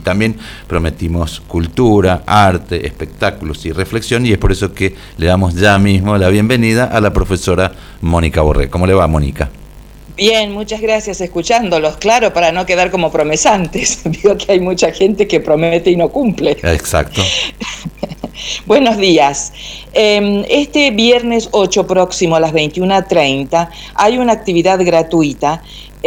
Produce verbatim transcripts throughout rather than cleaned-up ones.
también prometimos cultura, arte, espectáculos y reflexión, y es por eso que le damos ya mismo la bienvenida a la profesora Mónica Borré. ¿Cómo le va, Mónica? Bien, muchas gracias, escuchándolos, claro, para no quedar como promesantes. Digo que hay mucha gente que promete y no cumple. Exacto. Buenos días. Este viernes ocho próximo a las veintiuna treinta hay una actividad gratuita.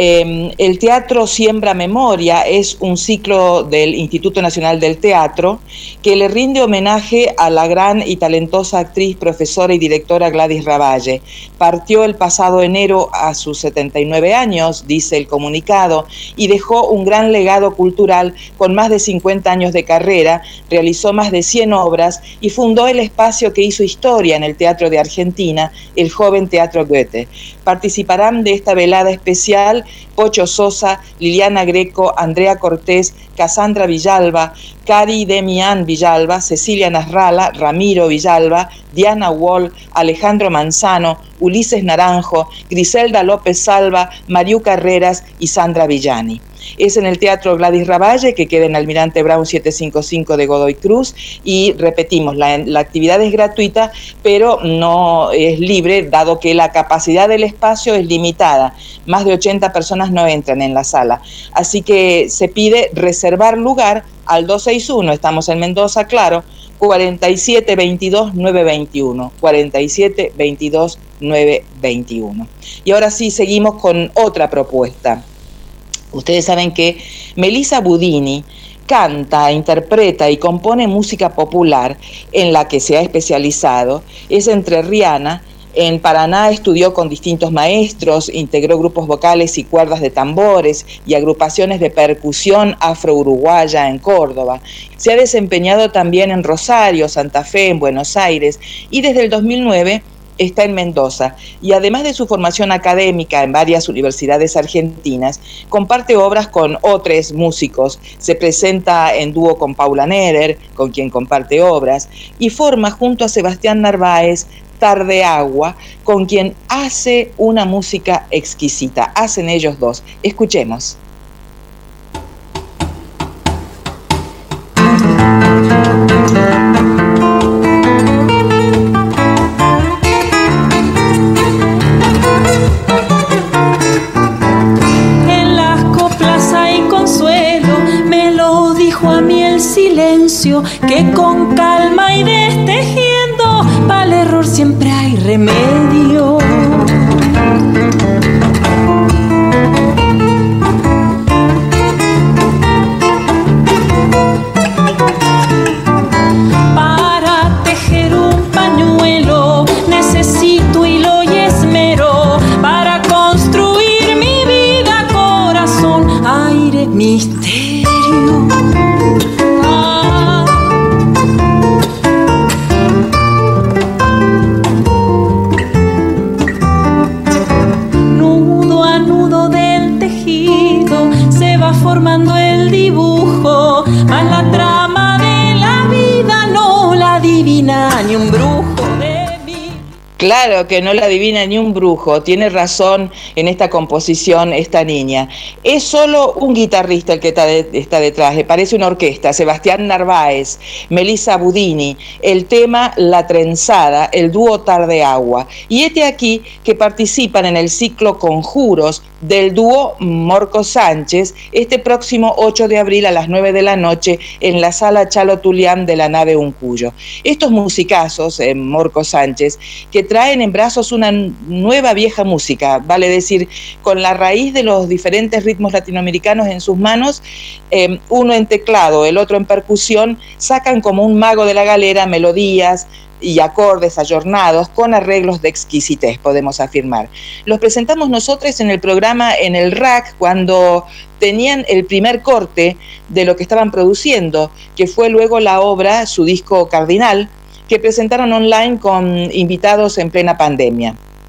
El Teatro Siembra Memoria es un ciclo del Instituto Nacional del Teatro que le rinde homenaje a la gran y talentosa actriz, profesora y directora Gladys Ravalle. Partió el pasado enero a sus setenta y nueve años, dice el comunicado, y dejó un gran legado cultural con más de cincuenta años de carrera, realizó más de cien obras y fundó el espacio que hizo historia en el Teatro de Argentina, el Joven Teatro Goethe. Participarán de esta velada especial Pocho Sosa, Liliana Greco, Andrea Cortés, Cassandra Villalba, Cari Demián Villalba, Cecilia Nasralla, Ramiro Villalba, Diana Wall, Alejandro Manzano, Ulises Naranjo, Griselda López Salva, Mariú Carreras y Sandra Villani. Es en el Teatro Gladys Ravalle, que queda en Almirante Brown setecientos cincuenta y cinco de Godoy Cruz, y repetimos, la, la actividad es gratuita, pero no es libre, dado que la capacidad del espacio es limitada. Más de ochenta personas no entran en la sala. Así que se pide reservar lugar al dos seis uno, estamos en Mendoza, claro, cuarenta y siete veintidós nueve veintiuno, cuarenta y siete veintidós nueve veintiuno. Y ahora sí, seguimos con otra propuesta. Ustedes saben que Melissa Budini canta, interpreta y compone música popular, en la que se ha especializado. Es entrerriana. En Paraná estudió con distintos maestros, integró grupos vocales y cuerdas de tambores y agrupaciones de percusión afro-uruguaya en Córdoba. Se ha desempeñado también en Rosario, Santa Fe, en Buenos Aires, y desde el dos mil nueve está en Mendoza, y además de su formación académica en varias universidades argentinas, comparte obras con otros músicos, se presenta en dúo con Paula Nerer, con quien comparte obras, y forma junto a Sebastián Narváez Tarde Agua, con quien hace una música exquisita. Hacen ellos dos. Escuchemos. En las coplas hay consuelo, me lo dijo a mí el silencio, que con calma y destejiendo para el error siempre hay remedio. Para tejer un pañuelo necesito hilo y esmero, para construir mi vida, corazón, aire, misterio. Formando el dibujo, más la trama de la vida no la adivina ni un brujo de mí. Claro que no la adivina ni un brujo, tiene razón en esta composición esta niña. Es solo un guitarrista el que está, de, está detrás, le parece una orquesta, Sebastián Narváez, Melissa Budini, el tema La Trenzada, el dúo Tarde Agua. Y este aquí que participan en el ciclo Conjuros del dúo Morco Sánchez, este próximo ocho de abril a las nueve de la noche en la sala Chalo Tulián de la nave Uncuyo. Estos musicazos, eh, Morco Sánchez, que traen en brazos una nueva vieja música, vale decir, con la raíz de los diferentes ritmos latinoamericanos en sus manos, eh, uno en teclado, el otro en percusión, sacan como un mago de la galera melodías y acordes ayornados con arreglos de exquisitez, podemos afirmar. Los presentamos nosotros en el programa en el R A C cuando tenían el primer corte de lo que estaban produciendo, que fue luego la obra, su disco Cardinal, que presentaron online con invitados en plena pandemia.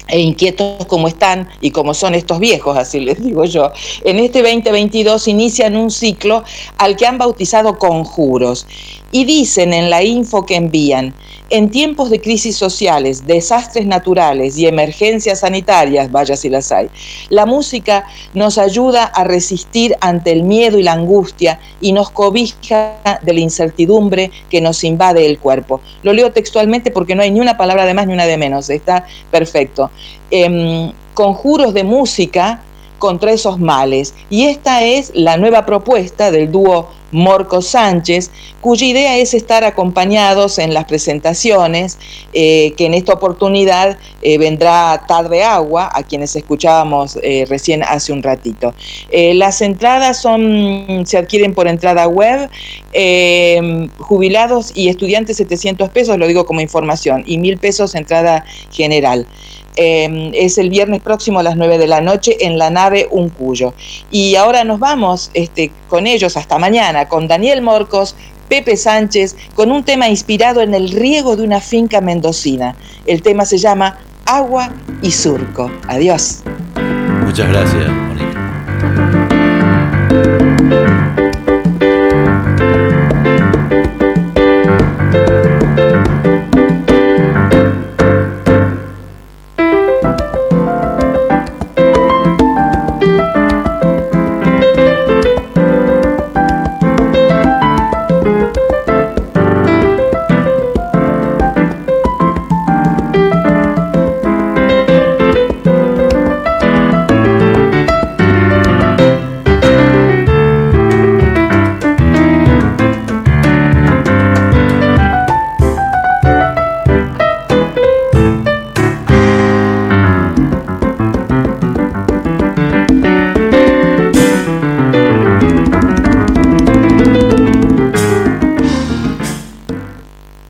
e inquietos como están y como son estos viejos, así les digo yo, en este veinte veintidós inician un ciclo al que han bautizado Conjuros y dicen en la info que envían: en tiempos de crisis sociales, desastres naturales y emergencias sanitarias, vaya si las hay, la música nos ayuda a resistir ante el miedo y la angustia y nos cobija de la incertidumbre que nos invade el cuerpo. Lo leo textualmente porque no hay ni una palabra de más ni una de menos, está perfecto. Eh, conjuros de música contra esos males. Y esta es la nueva propuesta del dúo Morco Sánchez, cuya idea es estar acompañados en las presentaciones, eh, que en esta oportunidad eh, vendrá Tarde Agua, a quienes escuchábamos eh, recién hace un ratito. Eh, las entradas son, se adquieren por entrada web, eh, jubilados y estudiantes setecientos pesos, lo digo como información, y mil pesos entrada general. Eh, es el viernes próximo a las nueve de la noche en la nave Uncuyo. Y ahora nos vamos este, con ellos hasta mañana, con Daniel Morcos, Pepe Sánchez, con un tema inspirado en el riego de una finca mendocina. El tema se llama Agua y Surco. Adiós. Muchas gracias, Mónica.